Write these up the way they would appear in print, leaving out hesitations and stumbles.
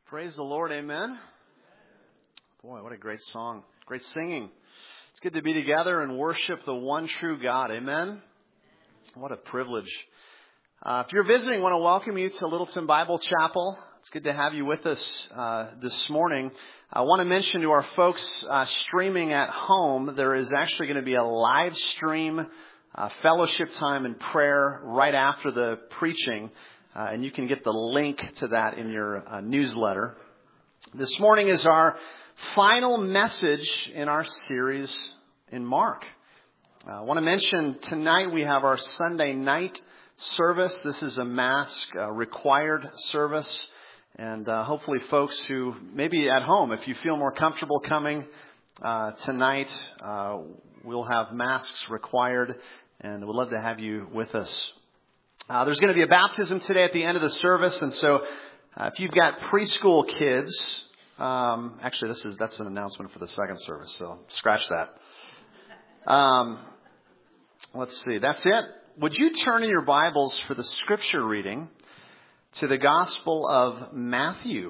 Praise the Lord, amen. Boy, what a great song. Great singing. It's good to be together and worship the one true God, amen. What a privilege. If you're visiting, I want to welcome you to Littleton Bible Chapel. It's good to have you with us this morning. I want to mention to our folks streaming at home, there is actually going to be a live stream fellowship time and prayer right after the preaching. And you can get the link to that in your newsletter. This morning is our final message in our series in Mark. I want to mention tonight we have our Sunday night service. This is a mask required service. And hopefully folks who maybe at home, if you feel more comfortable coming tonight, we'll have masks required. And we'd love to have you with us. There's going to be a baptism today at the end of the service, and so if you've got preschool kids, actually that's an announcement for the second service, so scratch that. Let's see, that's it. Would you turn in your Bibles for the scripture reading to the Gospel of Matthew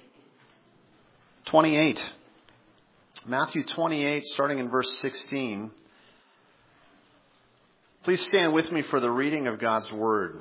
28. Matthew 28, starting in verse 16. Please stand with me for the reading of God's Word.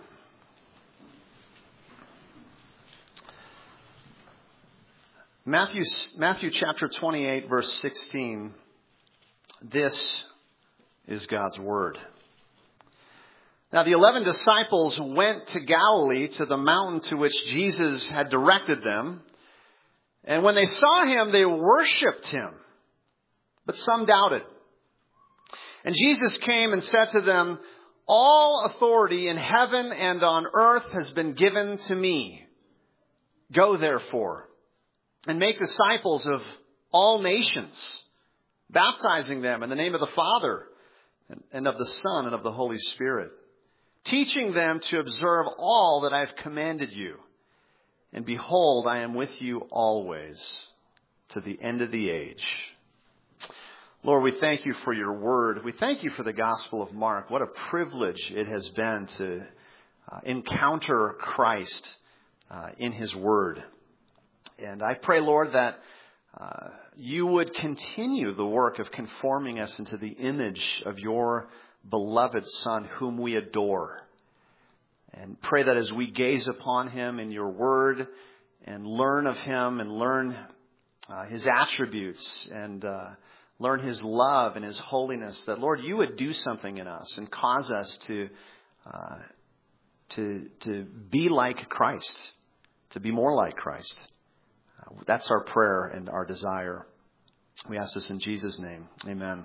Matthew chapter 28, verse 16. This is God's Word. Now the 11 disciples went to Galilee, to the mountain to which Jesus had directed them. And when they saw him, they worshipped him. But some doubted. And Jesus came and said to them, "All authority in heaven and on earth has been given to me. Go therefore and make disciples of all nations, baptizing them in the name of the Father and of the Son and of the Holy Spirit, teaching them to observe all that I have commanded you. And behold, I am with you always to the end of the age." Lord, we thank you for your word. We thank you for the Gospel of Mark. What a privilege it has been to encounter Christ in his word. And I pray, Lord, that you would continue the work of conforming us into the image of your beloved Son, whom we adore. And pray that as we gaze upon him in your word and learn of him and learn his attributes and learn his love and his holiness, that, Lord, you would do something in us and cause us to be like Christ, to be more like Christ. That's our prayer and our desire. We ask this in Jesus' name. Amen.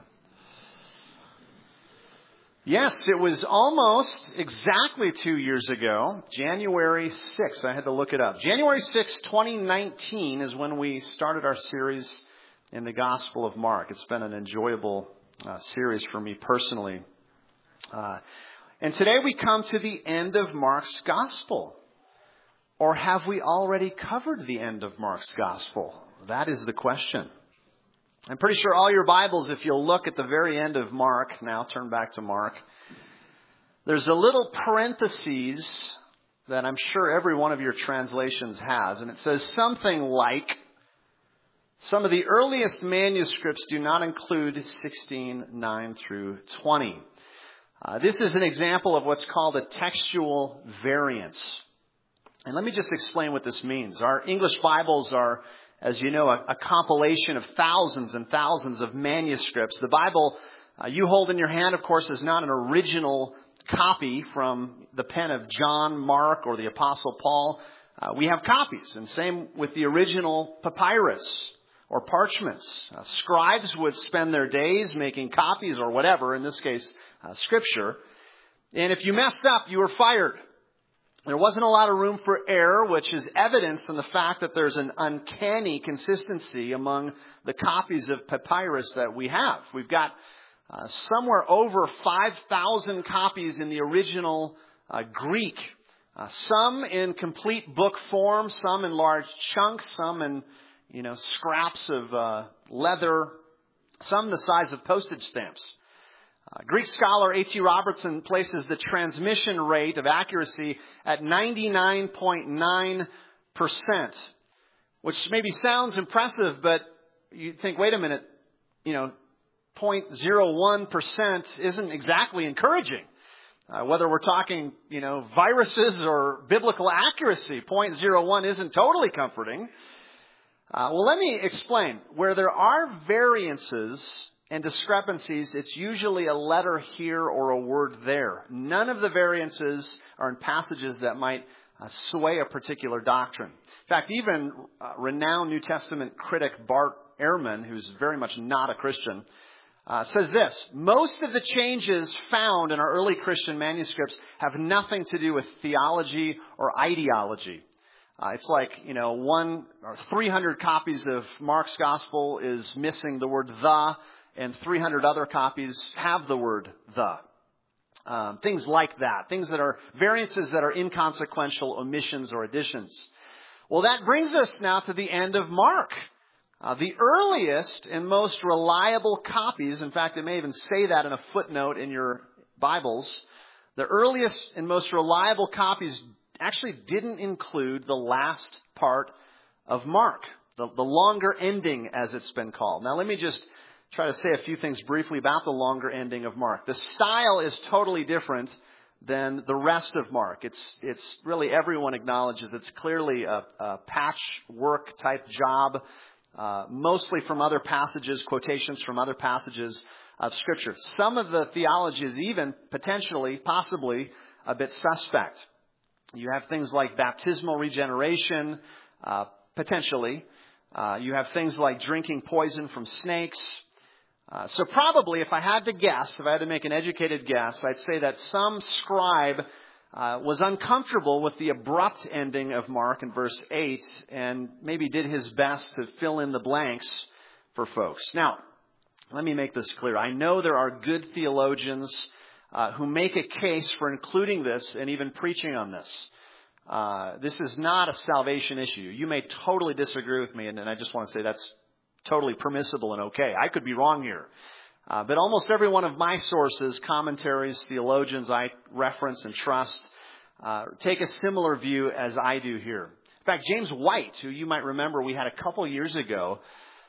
Yes, it was almost exactly 2 years ago, January 6th. I had to look it up. January 6th, 2019 is when we started our series in the Gospel of Mark. It's been an enjoyable series for me personally. And today we come to the end of Mark's Gospel. Or have we already covered the end of Mark's Gospel? That is the question. I'm pretty sure all your Bibles, if you'll look at the very end of Mark, now turn back to Mark, there's a little parentheses that I'm sure every one of your translations has. And it says something like, some of the earliest manuscripts do not include 16:9 through 20. This is an example of what's called a textual variance. And let me just explain what this means. Our English Bibles are, as you know, a compilation of thousands and thousands of manuscripts. The Bible you hold in your hand, of course, is not an original copy from the pen of John, Mark, or the Apostle Paul. We have copies, and same with the original papyrus or parchments. Scribes would spend their days making copies or whatever, in this case, scripture. And if you messed up, you were fired. There wasn't a lot of room for error, which is evidenced in the fact that there's an uncanny consistency among the copies of papyrus that we have. We've got somewhere over 5,000 copies in the original Greek. Some in complete book form, some in large chunks, some in scraps of leather, some the size of postage stamps. Greek scholar A.T. Robertson places the transmission rate of accuracy at 99.9%, which maybe sounds impressive, but you think, wait a minute, 0.01% isn't exactly encouraging. Whether we're talking, viruses or biblical accuracy, 0.01 isn't totally comforting. Well, let me explain. Where there are variances and discrepancies, it's usually a letter here or a word there. None of the variances are in passages that might sway a particular doctrine. In fact, even renowned New Testament critic Bart Ehrman, who's very much not a Christian, says this: most of the changes found in our early Christian manuscripts have nothing to do with theology or ideology. It's like, 300 copies of Mark's gospel is missing the word the, and 300 other copies have the word the. Things like that. Things that are variances that are inconsequential omissions or additions. Well, that brings us now to the end of Mark. The earliest and most reliable copies, in fact, it may even say that in a footnote in your Bibles, the earliest and most reliable copies actually didn't include the last part of Mark, the longer ending, as it's been called. Now, let me just try to say a few things briefly about the longer ending of Mark. The style is totally different than the rest of Mark. It's really, everyone acknowledges it's clearly a patchwork type job, mostly from other passages, quotations from other passages of Scripture. Some of the theology is even possibly a bit suspect. You have things like baptismal regeneration, potentially. You have things like drinking poison from snakes. So probably, if I had to make an educated guess, I'd say that some scribe was uncomfortable with the abrupt ending of Mark in verse 8 and maybe did his best to fill in the blanks for folks. Now, let me make this clear. I know there are good theologians who make a case for including this and even preaching on this. This is not a salvation issue. You may totally disagree with me, and I just want to say that's totally permissible and okay. I could be wrong here. But almost every one of my sources, commentaries, theologians I reference and trust, take a similar view as I do here. In fact, James White, who you might remember we had a couple years ago,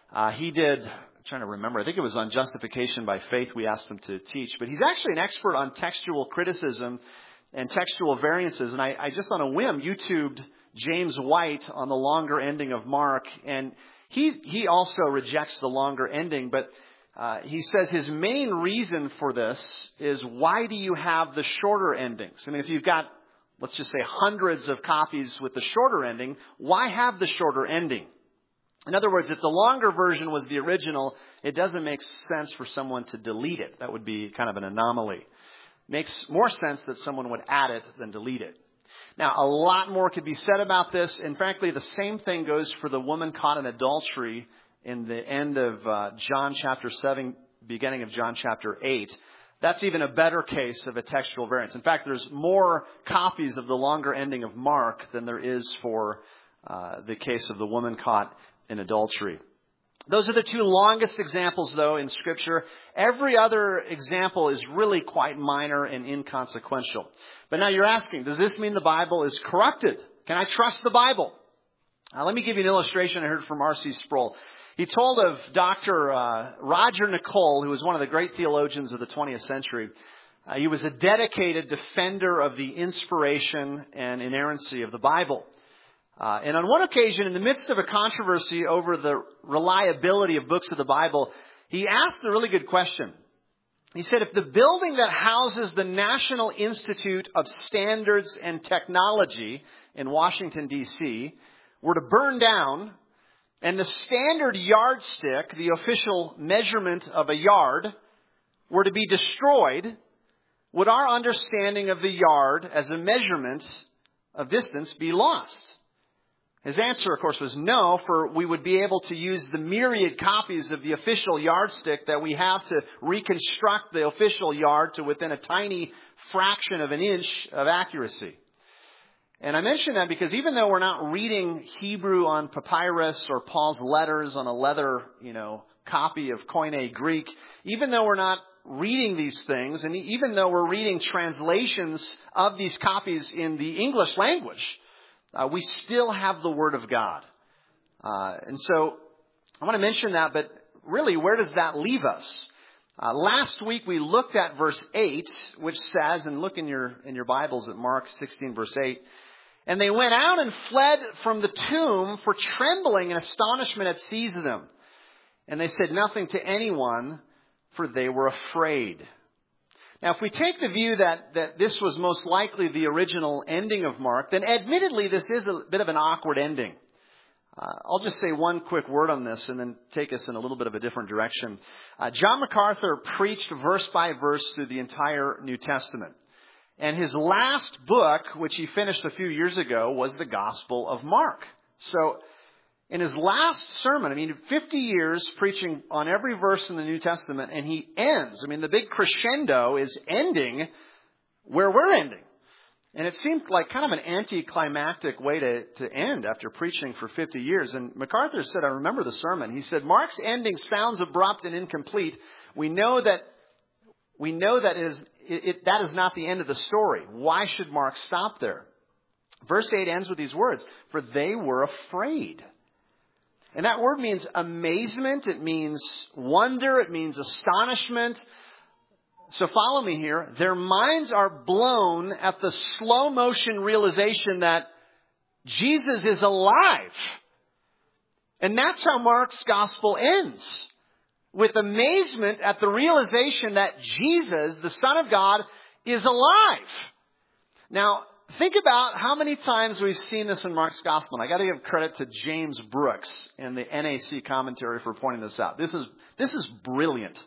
he did, I'm trying to remember, I think it was on justification by faith we asked him to teach. But he's actually an expert on textual criticism and textual variances. And I just on a whim YouTubed James White on the longer ending of Mark. And he also rejects the longer ending, but he says his main reason for this is, why do you have the shorter endings? I mean, if you've got, let's just say, hundreds of copies with the shorter ending, why have the shorter ending? In other words, if the longer version was the original, it doesn't make sense for someone to delete it. That would be kind of an anomaly. Makes more sense that someone would add it than delete it. Now, a lot more could be said about this, and frankly, the same thing goes for the woman caught in adultery in the end of John chapter 7, beginning of John chapter 8. That's even a better case of a textual variance. In fact, there's more copies of the longer ending of Mark than there is for the case of the woman caught in adultery. Those are the two longest examples, though, in Scripture. Every other example is really quite minor and inconsequential. But now you're asking, does this mean the Bible is corrupted? Can I trust the Bible? Let me give you an illustration I heard from R.C. Sproul. He told of Dr. Roger Nicole, who was one of the great theologians of the 20th century. He was a dedicated defender of the inspiration and inerrancy of the Bible. And on one occasion, in the midst of a controversy over the reliability of books of the Bible, he asked a really good question. He said, if the building that houses the National Institute of Standards and Technology in Washington, D.C., were to burn down, and the standard yardstick, the official measurement of a yard, were to be destroyed, would our understanding of the yard as a measurement of distance be lost? His answer, of course, was no, for we would be able to use the myriad copies of the official yardstick that we have to reconstruct the official yard to within a tiny fraction of an inch of accuracy. And I mention that because even though we're not reading Hebrew on papyrus or Paul's letters on a leather, copy of Koine Greek, even though we're not reading these things, and even though we're reading translations of these copies in the English language, we still have the Word of God. And so I want to mention that, but really, where does that leave us? Last week we looked at verse 8, which says, and look in your Bibles at Mark 16, verse 8, and they went out and fled from the tomb, for trembling and astonishment had seized them. And they said nothing to anyone, for they were afraid. Now, if we take the view that this was most likely the original ending of Mark, then admittedly this is a bit of an awkward ending. I'll just say one quick word on this and then take us in a little bit of a different direction. John MacArthur preached verse by verse through the entire New Testament. And his last book, which he finished a few years ago, was the Gospel of Mark. So in his last sermon, 50 years preaching on every verse in the New Testament, and he ends. The big crescendo is ending where we're ending. And it seemed like kind of an anticlimactic way to end after preaching for 50 years. And MacArthur said, I remember the sermon. He said, Mark's ending sounds abrupt and incomplete. We know that that is not the end of the story. Why should Mark stop there? Verse 8 ends with these words, for they were afraid. And that word means amazement. It means wonder. It means astonishment. So follow me here. Their minds are blown at the slow motion realization that Jesus is alive. And that's how Mark's gospel ends. With amazement at the realization that Jesus, the Son of God, is alive. Now, think about how many times we've seen this in Mark's gospel. And I got to give credit to James Brooks in the NAC commentary for pointing this out. This is brilliant.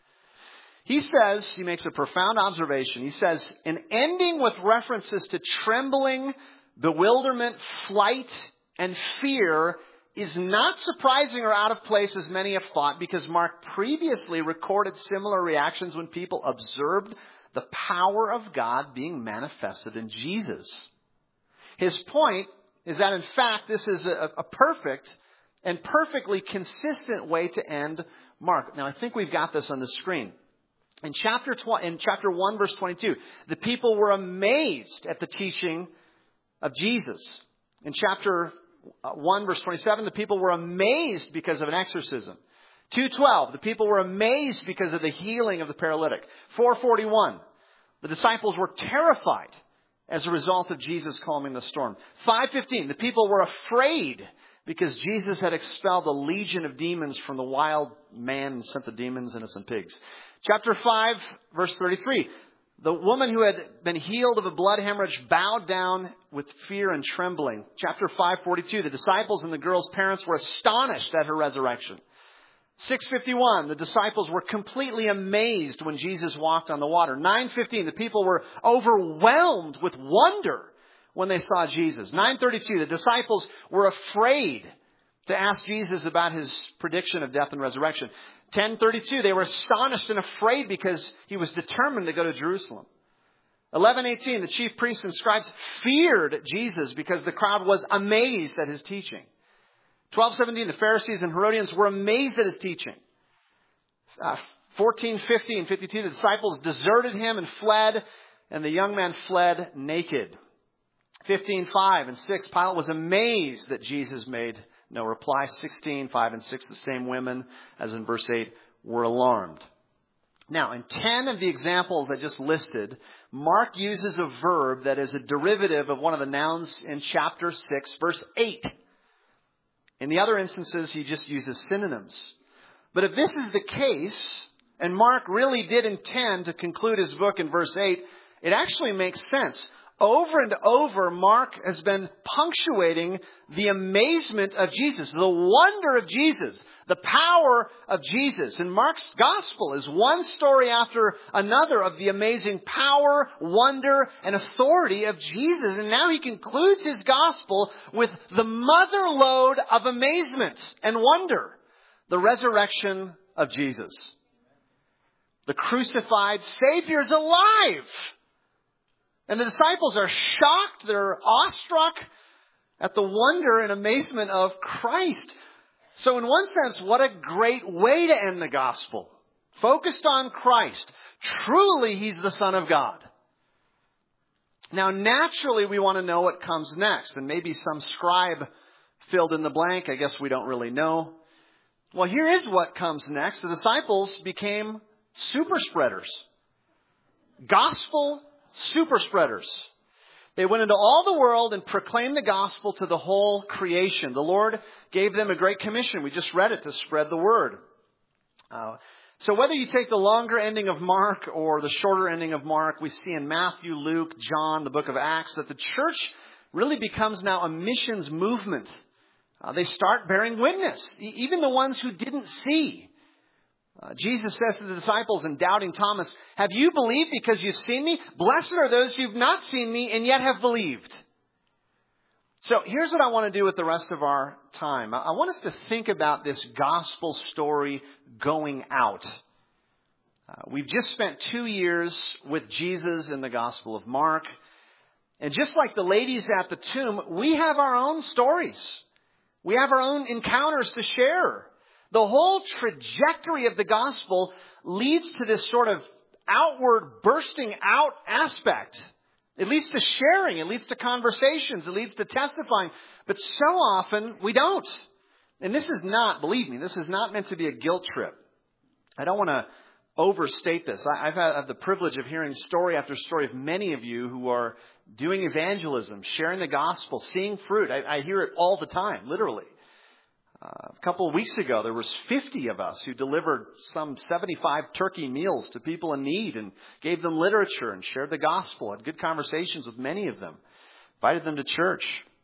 He makes a profound observation. He says, an ending with references to trembling, bewilderment, flight, and fear is not surprising or out of place as many have thought, because Mark previously recorded similar reactions when people observed the power of God being manifested in Jesus. His point is that, in fact, this is a perfect and perfectly consistent way to end Mark. Now, I think we've got this on the screen. In chapter 1, verse 22, the people were amazed at the teaching of Jesus. In chapter 1, verse 27, the people were amazed because of an exorcism. 2:12, the people were amazed because of the healing of the paralytic. 4:41, the disciples were terrified as a result of Jesus calming the storm. 5:15, the people were afraid because Jesus had expelled a legion of demons from the wild man and sent the demons into some pigs. Chapter 5, verse 33. The woman who had been healed of a blood hemorrhage bowed down with fear and trembling. Chapter 5:42. The disciples and the girl's parents were astonished at her resurrection. 6:51. The disciples were completely amazed when Jesus walked on the water. 9:15. The people were overwhelmed with wonder when they saw Jesus. 9:32. The disciples were afraid to ask Jesus about his prediction of death and resurrection. 10:32, they were astonished and afraid because he was determined to go to Jerusalem. 11:18, the chief priests and scribes feared Jesus because the crowd was amazed at his teaching. 12:17, the Pharisees and Herodians were amazed at his teaching. 14:50 and 52, the disciples deserted him and fled, and the young man fled naked. 15:5 and 6, Pilate was amazed that Jesus made no reply. 16:5 and 6, the same women as in verse 8 were alarmed. Now, in 10 of the examples I just listed, Mark uses a verb that is a derivative of one of the nouns in chapter 6, verse 8. In the other instances, he just uses synonyms. But if this is the case, and Mark really did intend to conclude his book in verse 8, it actually makes sense. Over and over, Mark has been punctuating the amazement of Jesus, the wonder of Jesus, the power of Jesus. And Mark's gospel is one story after another of the amazing power, wonder, and authority of Jesus. And now he concludes his gospel with the mother lode of amazement and wonder, the resurrection of Jesus. The crucified Savior is alive. And the disciples are shocked, they're awestruck at the wonder and amazement of Christ. So in one sense, what a great way to end the gospel. Focused on Christ. Truly, he's the Son of God. Now, naturally, we want to know what comes next. And maybe some scribe filled in the blank. I guess we don't really know. Well, here is what comes next. The disciples became super spreaders. Gospel super spreaders. They went into all the world and proclaimed the gospel to the whole creation. The Lord gave them a great commission. We just read it, to spread the word. So whether you take the longer ending of Mark or the shorter ending of Mark, we see in Matthew, Luke, John, the book of Acts, that the church really becomes now a missions movement. They start bearing witness, even the ones who didn't see. Jesus says to the disciples and doubting Thomas, "Have you believed because you've seen me? Blessed are those who've not seen me and yet have believed." So here's what I want to do with the rest of our time. I want us to think about this gospel story going out. We've just spent 2 years with Jesus in the Gospel of Mark. And just like the ladies at the tomb, we have our own stories. We have our own encounters to share. The whole trajectory of the gospel leads to this sort of outward bursting out aspect. It leads to sharing. It leads to conversations. It leads to testifying. But so often we don't. And this is not, believe me, this is not meant to be a guilt trip. I don't want to overstate this. I've had the privilege of hearing story after story of many of you who are doing evangelism, sharing the gospel, seeing fruit. I hear it all the time, literally. A couple of weeks ago, there was 50 of us who delivered some 75 turkey meals to people in need and gave them literature and shared the gospel. Had good conversations with many of them. Invited them to church.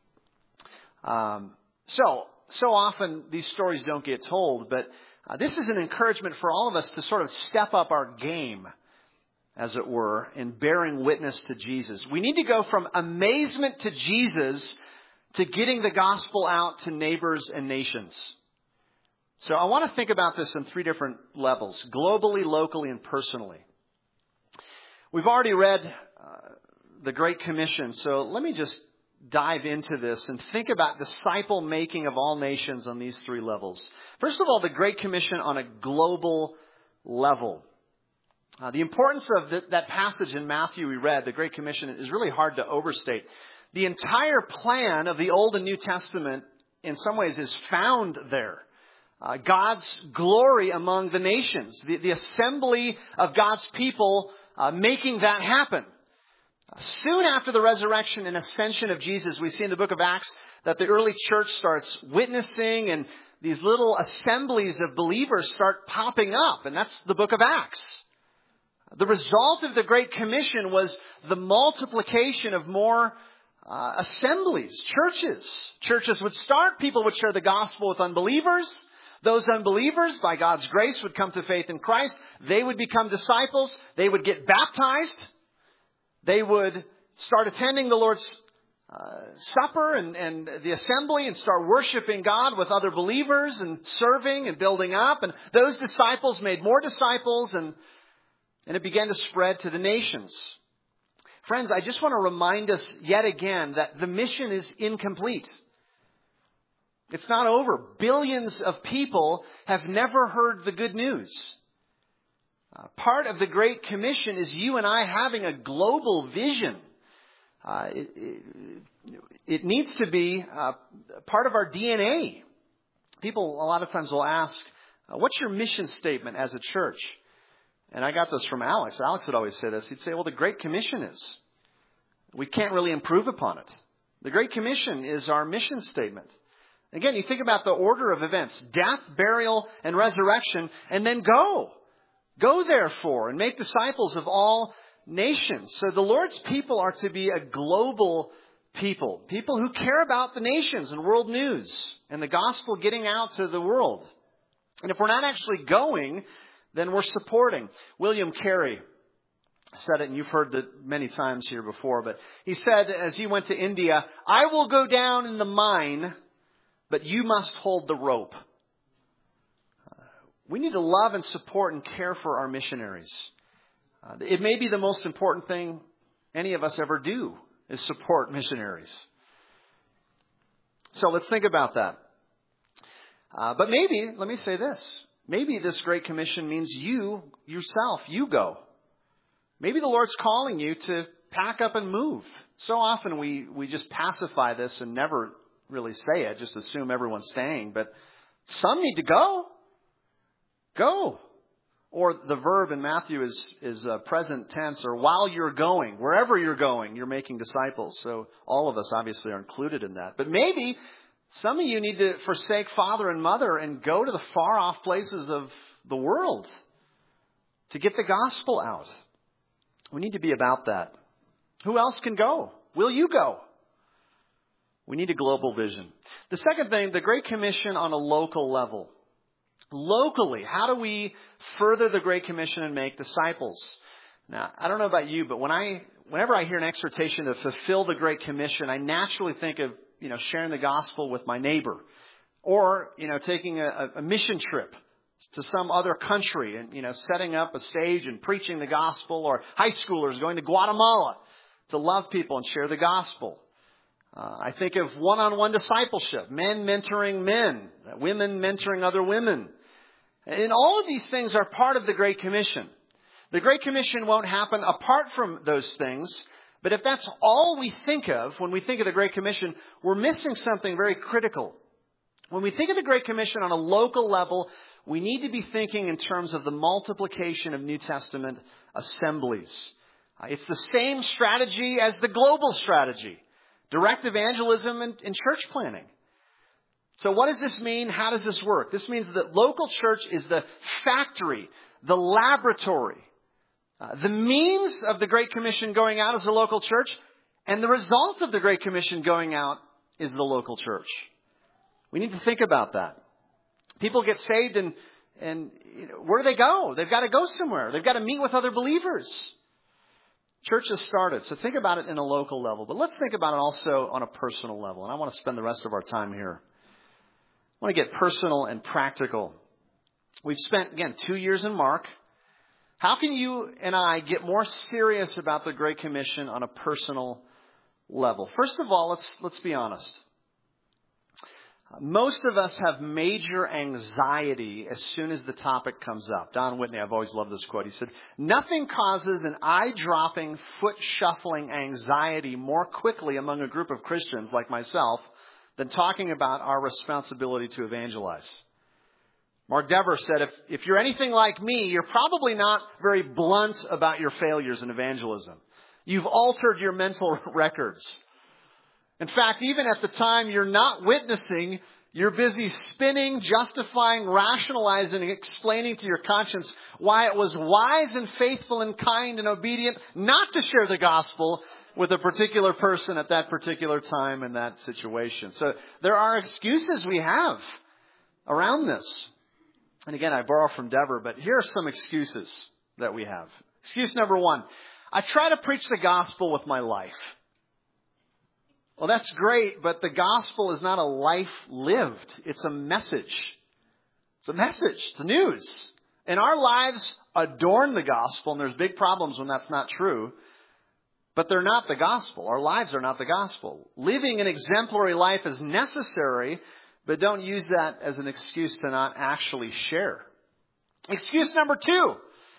So often these stories don't get told, but this is an encouragement for all of us to sort of step up our game, as it were, in bearing witness to Jesus. We need to go from amazement to Jesus to getting the gospel out to neighbors and nations. So I want to think about this in 3 different levels: globally, locally, and personally. We've already read the Great Commission, so let me just dive into this and think about disciple making of all nations on these 3 levels. First of all, the Great Commission on a global level. The importance of that passage in Matthew we read, the Great Commission, is really hard to overstate. The entire plan of the Old and New Testament, in some ways, is found there. God's glory among the nations, the assembly of God's people, making that happen. Soon after the resurrection and ascension of Jesus, we see in the book of Acts that the early church starts witnessing, and these little assemblies of believers start popping up, and that's the book of Acts. The result of the Great Commission was the multiplication of more assemblies, churches. Churches would start, people would share the gospel with unbelievers. Those unbelievers, by God's grace, would come to faith in Christ. They would become disciples. They would get baptized. They would start attending the Lord's Supper and the assembly and start worshiping God with other believers and serving and building up. And those disciples made more disciples, and it began to spread to the nations. Friends, I just want to remind us yet again that the mission is incomplete. It's not over. Billions of people have never heard the good news. Part of the Great Commission is you and I having a global vision. It needs to be part of our DNA. People a lot of times will ask, what's your mission statement as a church? And I got this from Alex. Alex would always say this. He'd say, well, the Great Commission is. We can't really improve upon it. The Great Commission is our mission statement. Again, you think about the order of events: death, burial, and resurrection, and then go. Go therefore and make disciples of all nations. So the Lord's people are to be a global people. People who care about the nations and world news and the gospel getting out to the world. And if we're not actually going, then we're supporting. William Carey said it, and you've heard it many times here before, but he said as he went to India, "I will go down in the mine, but you must hold the rope." We need to love and support and care for our missionaries. It may be the most important thing any of us ever do, is support missionaries. So let's think about that. But maybe, let me say this, maybe this Great Commission means you go. Maybe the Lord's calling you to pack up and move. So often we just pacify this and never really say it, just assume everyone's staying. But some need to go. Go. Or the verb in Matthew is present tense, or while you're going, wherever you're going, you're making disciples. So all of us obviously are included in that. But maybe some of you need to forsake father and mother and go to the far off places of the world to get the gospel out. We need to be about that. Who else can go? Will you go? We need a global vision. The second thing, the Great Commission on a local level. Locally, how do we further the Great Commission and make disciples? Now, I don't know about you, but whenever I hear an exhortation to fulfill the Great Commission, I naturally think of, sharing the gospel with my neighbor, or, taking a mission trip to some other country and, setting up a stage and preaching the gospel, or high schoolers going to Guatemala to love people and share the gospel. I think of one-on-one discipleship, men mentoring men, women mentoring other women. And all of these things are part of the Great Commission. The Great Commission won't happen apart from those things, but if that's all we think of when we think of the Great Commission, we're missing something very critical. When we think of the Great Commission on a local level, we need to be thinking in terms of the multiplication of New Testament assemblies. It's the same strategy as the global strategy. Direct evangelism and church planting. So what does this mean? How does this work? This means that local church is the factory, the laboratory. The means of the Great Commission going out is the local church, and the result of the Great Commission going out is the local church. We need to think about that. People get saved and where do they go? They've got to go somewhere. They've got to meet with other believers. Church has started, so think about it in a local level. But let's think about it also on a personal level. And I want to spend the rest of our time here. I want to get personal and practical. We've spent, again, 2 years in Mark. How can you and I get more serious about the Great Commission on a personal level? First of all, let's be honest. Most of us have major anxiety as soon as the topic comes up. Don Whitney, I've always loved this quote. He said, "Nothing causes an eye-dropping, foot-shuffling anxiety more quickly among a group of Christians like myself than talking about our responsibility to evangelize." Mark Dever said, if you're anything like me, you're probably not very blunt about your failures in evangelism. You've altered your mental records. In fact, even at the time you're not witnessing, you're busy spinning, justifying, rationalizing, and explaining to your conscience why it was wise and faithful and kind and obedient not to share the gospel with a particular person at that particular time in that situation. So there are excuses we have around this. And again, I borrow from Dever, but here are some excuses that we have. Excuse number one, I try to preach the gospel with my life. Well, that's great, but the gospel is not a life lived. It's a message. It's a message. It's news. And our lives adorn the gospel, and there's big problems when that's not true. But they're not the gospel. Our lives are not the gospel. Living an exemplary life is necessary, but don't use that as an excuse to not actually share. Excuse number two.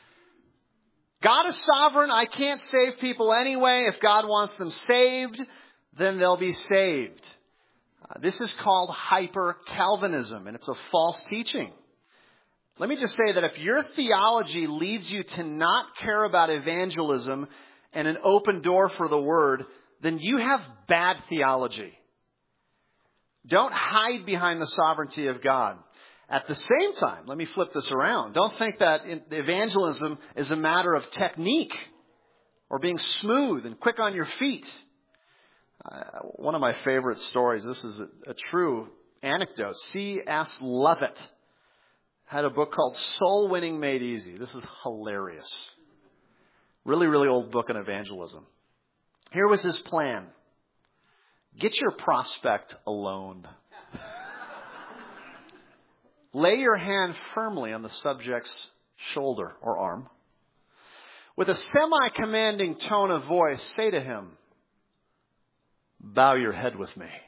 God is sovereign. I can't save people anyway. If God wants them saved, then they'll be saved. This is called hyper-Calvinism, and it's a false teaching. Let me just say that if your theology leads you to not care about evangelism and an open door for the word, then you have bad theology. Don't hide behind the sovereignty of God. At the same time, let me flip this around. Don't think that evangelism is a matter of technique or being smooth and quick on your feet. One of my favorite stories, this is a true anecdote. C.S. Levitt had a book called Soul Winning Made Easy. This is hilarious. Really, really old book on evangelism. Here was his plan. Get your prospect alone. Lay your hand firmly on the subject's shoulder or arm. With a semi-commanding tone of voice, say to him, "Bow your head with me."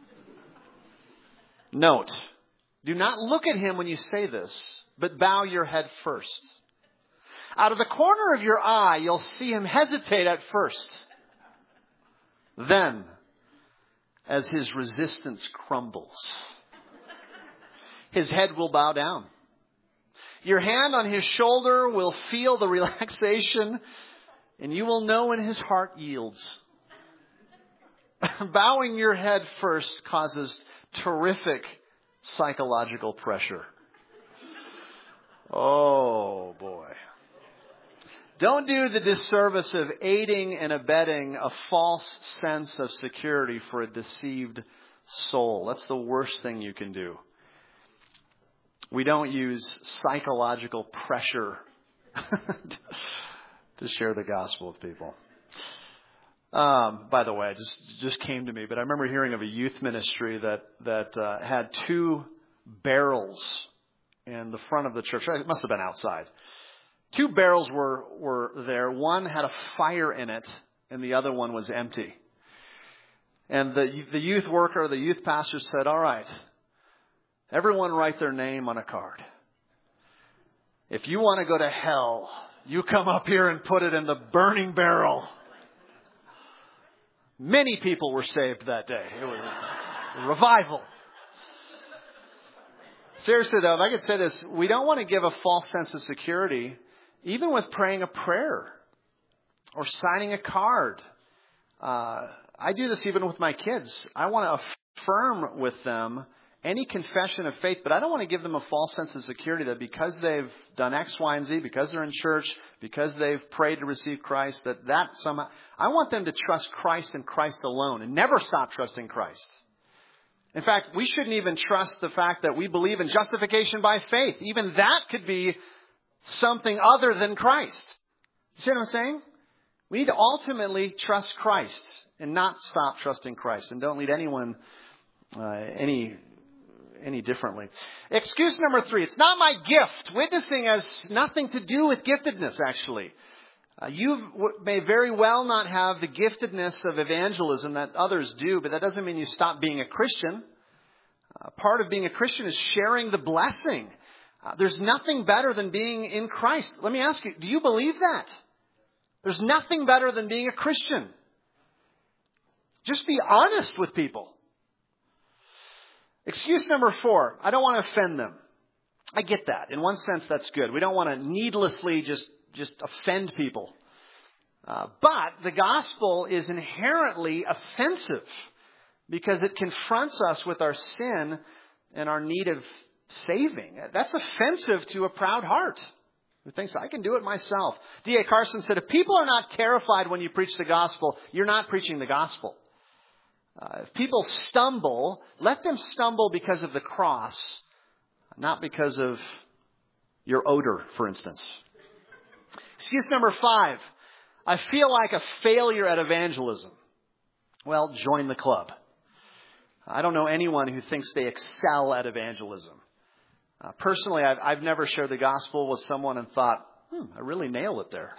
Note, do not look at him when you say this, but bow your head first. Out of the corner of your eye, you'll see him hesitate at first. Then, as his resistance crumbles. His head will bow down. Your hand on his shoulder will feel the relaxation, and you will know when his heart yields. Bowing your head first causes terrific psychological pressure. Oh, boy. Don't do the disservice of aiding and abetting a false sense of security for a deceived soul. That's the worst thing you can do. We don't use psychological pressure to share the gospel with people. By the way, it just came to me, but I remember hearing of a youth ministry that had 2 barrels in the front of the church. It must have been outside. 2 barrels were there. One had a fire in it, and the other one was empty. And the youth worker, the youth pastor said, all right, everyone write their name on a card. If you want to go to hell, you come up here and put it in the burning barrel. Many people were saved that day. It was a revival. Seriously, though, if I could say this, we don't want to give a false sense of security, even with praying a prayer or signing a card. I do this even with my kids. I want to affirm with them any confession of faith, but I don't want to give them a false sense of security that because they've done X, Y, and Z, because they're in church, because they've prayed to receive Christ, that somehow... I want them to trust Christ and Christ alone and never stop trusting Christ. In fact, we shouldn't even trust the fact that we believe in justification by faith. Even that could be something other than Christ. You see what I'm saying? We need to ultimately trust Christ and not stop trusting Christ, and don't lead anyone any differently. Excuse number 3. It's not my gift. Witnessing has nothing to do with giftedness, actually. You may very well not have the giftedness of evangelism that others do, but that doesn't mean you stop being a Christian. Part of being a Christian is sharing the blessing. There's nothing better than being in Christ. Let me ask you, do you believe that? There's nothing better than being a Christian. Just be honest with people. Excuse number 4, I don't want to offend them. I get that. In one sense, that's good. We don't want to needlessly just offend people. But the gospel is inherently offensive because it confronts us with our sin and our need of saving. That's offensive to a proud heart who thinks, I can do it myself. D.A. Carson said, if people are not terrified when you preach the gospel, you're not preaching the gospel. If people stumble, let them stumble because of the cross, not because of your odor, for instance. Excuse number 5. I feel like a failure at evangelism. Well, join the club. I don't know anyone who thinks they excel at evangelism. Personally, I've never shared the gospel with someone and thought, I really nailed it there.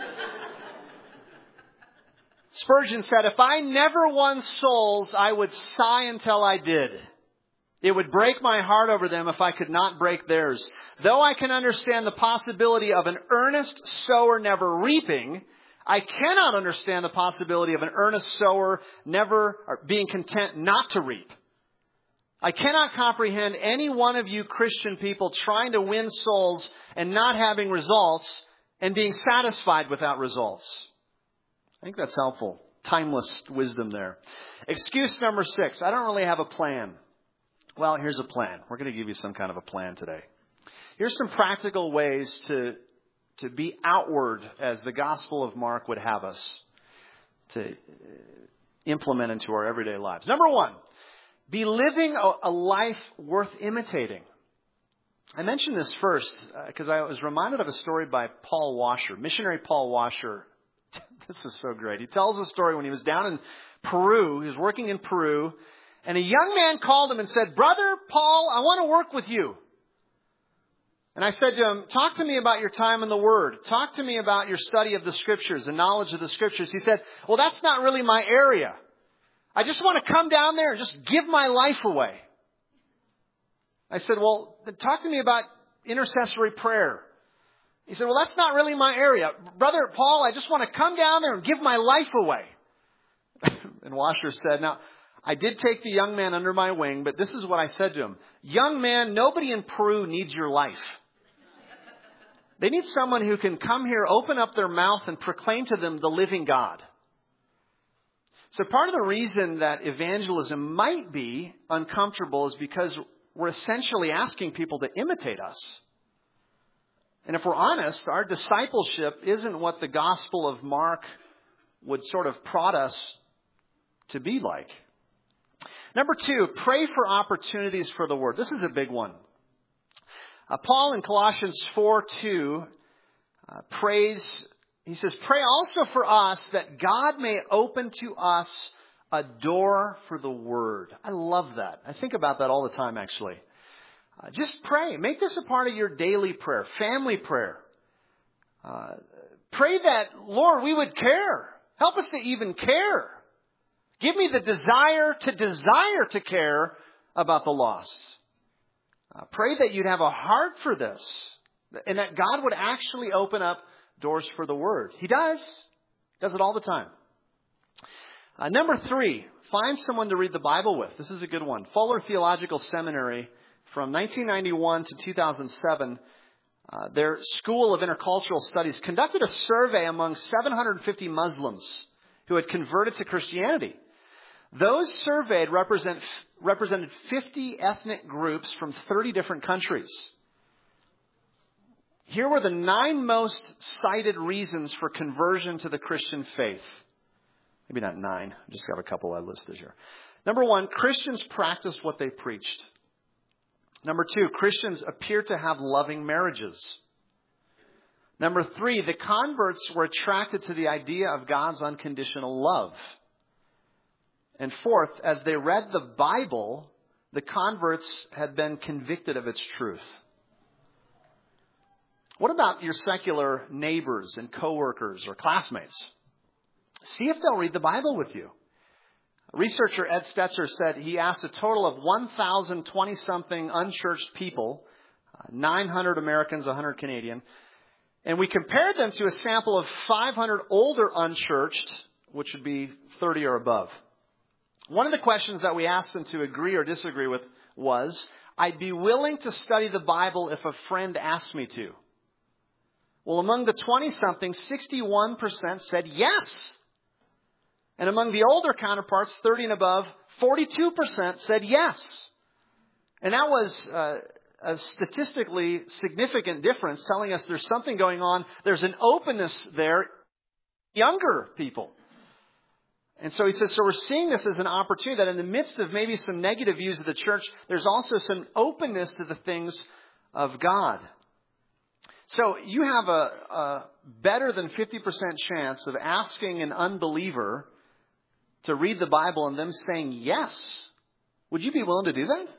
Spurgeon said, if I never won souls, I would sigh until I did. It would break my heart over them if I could not break theirs. Though I can understand the possibility of an earnest sower never reaping, I cannot understand the possibility of an earnest sower never being content not to reap. I cannot comprehend any one of you Christian people trying to win souls and not having results and being satisfied without results. I think that's helpful. Timeless wisdom there. Excuse number 6. I don't really have a plan. Well, here's a plan. We're going to give you some kind of a plan today. Here's some practical ways to be outward as the Gospel of Mark would have us to implement into our everyday lives. Number 1, be living a life worth imitating. I mentioned this first because I was reminded of a story by Paul Washer, missionary Paul Washer. This is so great. He tells a story when he was down in Peru. He was working in Peru. And a young man called him and said, Brother Paul, I want to work with you. And I said to him, talk to me about your time in the Word. Talk to me about your study of the Scriptures and knowledge of the Scriptures. He said, well, that's not really my area. I just want to come down there and just give my life away. I said, well, then talk to me about intercessory prayer. He said, well, that's not really my area. Brother Paul, I just want to come down there and give my life away. And Washer said, now, I did take the young man under my wing, but this is what I said to him. Young man, nobody in Peru needs your life. They need someone who can come here, open up their mouth, and proclaim to them the living God. So part of the reason that evangelism might be uncomfortable is because we're essentially asking people to imitate us. And if we're honest, our discipleship isn't what the Gospel of Mark would sort of prod us to be like. Number 2, pray for opportunities for the Word. This is a big one. Paul in Colossians 4:2 prays, he says, pray also for us that God may open to us a door for the Word. I love that. I think about that all the time, actually. Just pray. Make this a part of your daily prayer, family prayer. Pray that, Lord, we would care. Help us to even care. Give me the desire to care about the lost. Pray that you'd have a heart for this and that God would actually open up doors for the Word. He does. Does it all the time. Number 3, find someone to read the Bible with. This is a good one. Fuller Theological Seminary from 1991 to 2007, their School of Intercultural Studies conducted a survey among 750 Muslims who had converted to Christianity. Those surveyed represented 50 ethnic groups from 30 different countries. Here were the 9 most cited reasons for conversion to the Christian faith. Maybe not 9. I just got a couple I listed here. Number 1, Christians practiced what they preached. Number 2, Christians appear to have loving marriages. Number 3, the converts were attracted to the idea of God's unconditional love. And 4th, as they read the Bible, the converts had been convicted of its truth. What about your secular neighbors and coworkers or classmates? See if they'll read the Bible with you. Researcher Ed Stetzer said he asked a total of 1,020-something unchurched people, 900 Americans, 100 Canadian, and we compared them to a sample of 500 older unchurched, which would be 30 or above. One of the questions that we asked them to agree or disagree with was, I'd be willing to study the Bible if a friend asked me to. Well, among the 20-something, 61% said yes. And among the older counterparts, 30 and above, 42% said yes. And that was a statistically significant difference, telling us there's something going on. There's an openness there, younger people. And so he says, so we're seeing this as an opportunity that in the midst of maybe some negative views of the church, there's also some openness to the things of God. So you have a better than 50% chance of asking an unbeliever to read the Bible and them saying yes. Would you be willing to do that?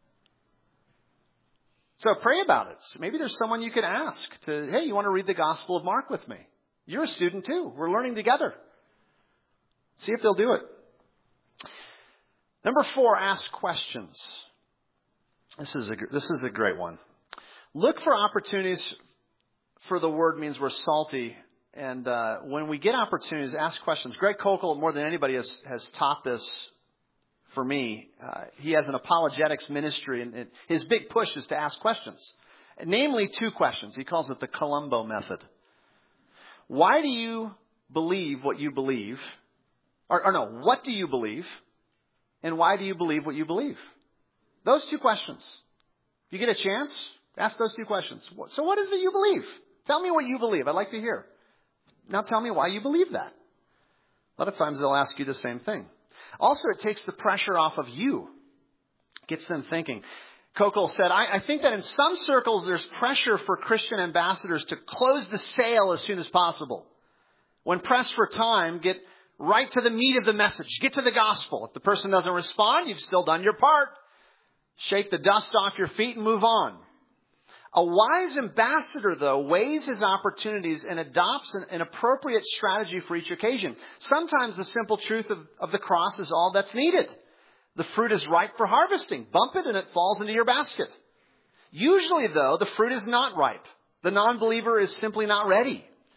So pray about it. Maybe there's someone you could ask to, hey, you want to read the Gospel of Mark with me? You're a student too. We're learning together. See if they'll do it. Number 4, ask questions. This is a great one. Look for opportunities for the Word means we're salty. And when we get opportunities, ask questions. Greg Kokel, more than anybody, has taught this for me. He has an apologetics ministry, and his big push is to ask questions. Namely, 2 questions. He calls it the Columbo method. Why do you believe what you believe? What do you believe? And why do you believe what you believe? Those 2 questions. If you get a chance, ask those 2 questions. So what is it you believe? Tell me what you believe. I'd like to hear. Now tell me why you believe that. A lot of times they'll ask you the same thing. Also, it takes the pressure off of you. Gets them thinking. Kokel said, I think that in some circles there's pressure for Christian ambassadors to close the sale as soon as possible. When pressed for time, get right to the meat of the message. Get to the gospel. If the person doesn't respond, you've still done your part. Shake the dust off your feet and move on. A wise ambassador, though, weighs his opportunities and adopts an appropriate strategy for each occasion. Sometimes the simple truth of the cross is all that's needed. The fruit is ripe for harvesting. Bump it and it falls into your basket. Usually, though, the fruit is not ripe. The non-believer is simply not ready.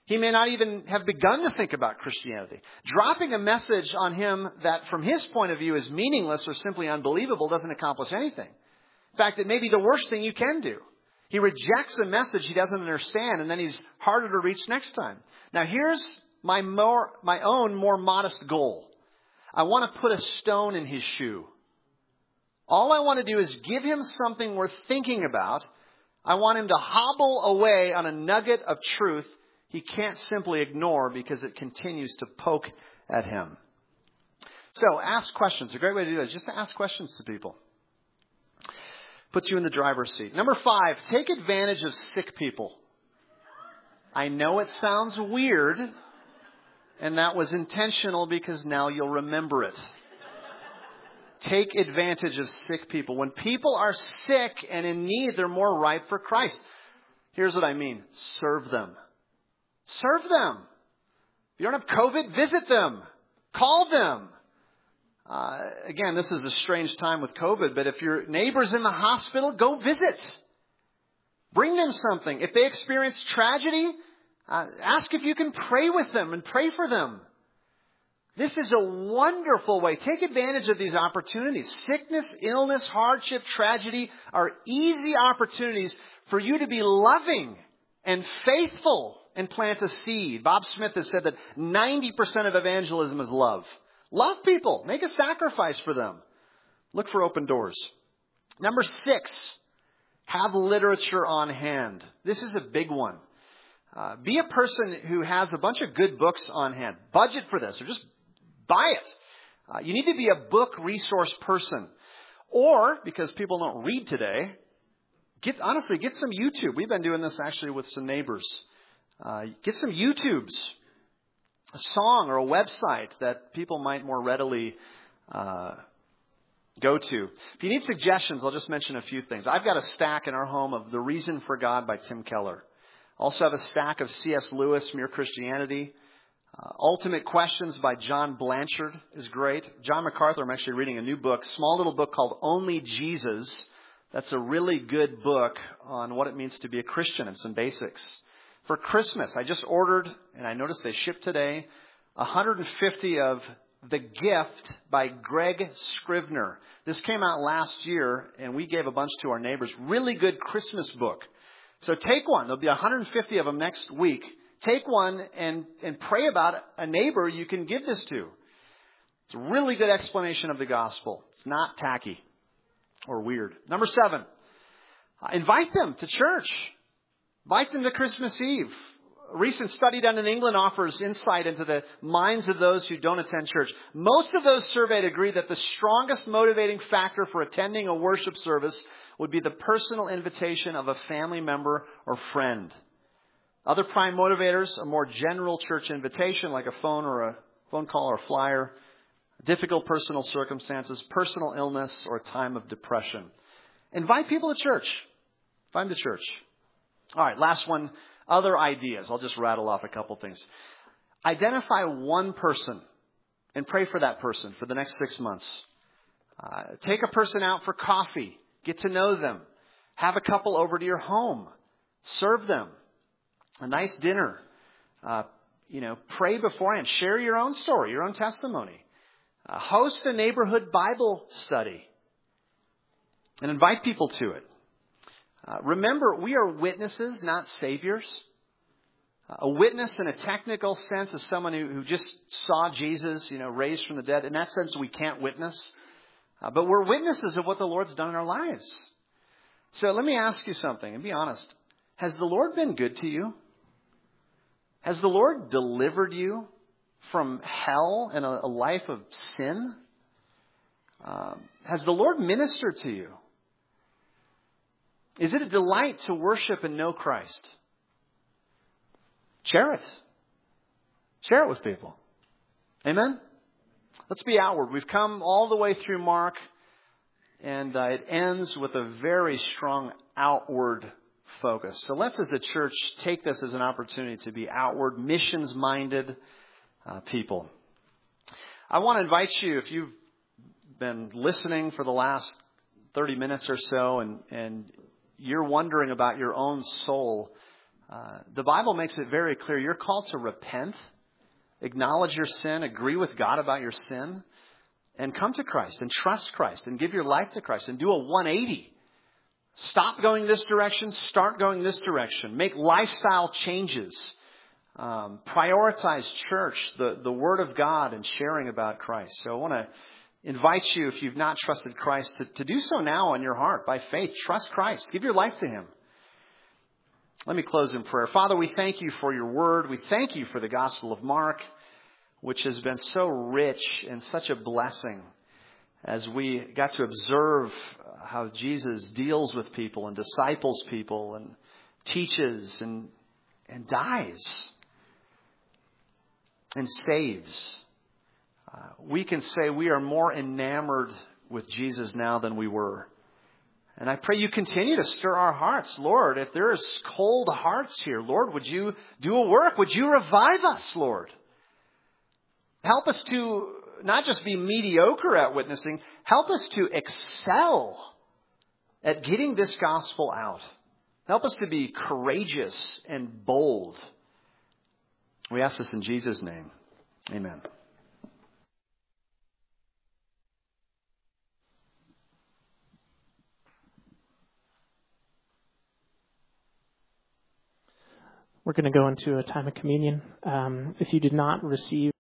He may not even have begun to think about Christianity. Dropping a message on him that from his point of view is meaningless or simply unbelievable doesn't accomplish anything. In fact, it may be the worst thing you can do. He rejects a message he doesn't understand, and then he's harder to reach next time. Now here's my own more modest goal. I want to put a stone in his shoe. All I want to do is give him something worth thinking about. I want him to hobble away on a nugget of truth he can't simply ignore because it continues to poke at him. So ask questions. A great way to do that is just to ask questions to people. Puts you in the driver's seat. Number 5, take advantage of sick people. I know it sounds weird, and that was intentional because now you'll remember it. Take advantage of sick people. When people are sick and in need, they're more ripe for Christ. Here's what I mean. Serve them. Serve them. If you don't have COVID, visit them. Call them. Again, this is a strange time with COVID, but if your neighbor's in the hospital, go visit. Bring them something. If they experience tragedy, ask if you can pray with them and pray for them. This is a wonderful way. Take advantage of these opportunities. Sickness, illness, hardship, tragedy are easy opportunities for you to be loving and faithful and plant a seed. Bob Smith has said that 90% of evangelism is love. Love people. Make a sacrifice for them. Look for open doors. Number 6, have literature on hand. This is a big one. Be a person who has a bunch of good books on hand. Budget for this or just buy it. You need to be a book resource person. Or, because people don't read today, get some YouTube. We've been doing this actually with some neighbors. Get some YouTubes, a song or a website that people might more readily go to. If you need suggestions, I'll just mention a few things. I've got a stack in our home of The Reason for God by Tim Keller. Also have a stack of C.S. Lewis, Mere Christianity. Ultimate Questions by John Blanchard is great. John MacArthur, I'm actually reading a new book, small little book called Only Jesus. That's a really good book on what it means to be a Christian and some basics. For Christmas, I just ordered, and I noticed they shipped today, 150 of The Gift by Greg Scrivener. This came out last year, and we gave a bunch to our neighbors. Really good Christmas book. So take one. There'll be 150 of them next week. Take one and pray about a neighbor you can give this to. It's a really good explanation of the gospel. It's not tacky or weird. Number 7, invite them to church. Invite them to Christmas Eve. A recent study done in England offers insight into the minds of those who don't attend church. Most of those surveyed agree that the strongest motivating factor for attending a worship service would be the personal invitation of a family member or friend. Other prime motivators, a more general church invitation like a phone call or a flyer, difficult personal circumstances, personal illness, or a time of depression. Invite people to church. Invite them to church. All right, last one, other ideas. I'll just rattle off a couple things. Identify one person and pray for that person for the next 6 months. Take a person out for coffee. Get to know them. Have a couple over to your home. Serve them. A nice dinner. Pray beforehand. Share your own story, your own testimony. Host a neighborhood Bible study. And invite people to it. Remember, we are witnesses, not saviors. A witness in a technical sense is someone who just saw Jesus, raised from the dead. In that sense, we can't witness. But we're witnesses of what the Lord's done in our lives. So let me ask you something and be honest. Has the Lord been good to you? Has the Lord delivered you from hell and a life of sin? Has the Lord ministered to you? Is it a delight to worship and know Christ? Share it. Share it with people. Amen? Let's be outward. We've come all the way through Mark, and it ends with a very strong outward focus. So let's, as a church, take this as an opportunity to be outward, missions-minded people. I want to invite you, if you've been listening for the last 30 minutes or so, and you're wondering about your own soul, The Bible makes it very clear you're called to repent, acknowledge your sin, agree with God about your sin, and come to Christ and trust Christ and give your life to Christ and do a 180. Stop going this direction, start going this direction. Make lifestyle changes. Prioritize church, the Word of God, and sharing about Christ. So I want to invite you, if you've not trusted Christ, to do so now in your heart by faith. Trust Christ. Give your life to Him. Let me close in prayer. Father, we thank you for your word. We thank you for the Gospel of Mark, which has been so rich and such a blessing as we got to observe how Jesus deals with people and disciples people and teaches and dies and saves. We can say we are more enamored with Jesus now than we were. And I pray you continue to stir our hearts. Lord, if there's cold hearts here, Lord, would you do a work? Would you revive us, Lord? Help us to not just be mediocre at witnessing. Help us to excel at getting this gospel out. Help us to be courageous and bold. We ask this in Jesus' name. Amen. We're going to go into a time of communion. If you did not receive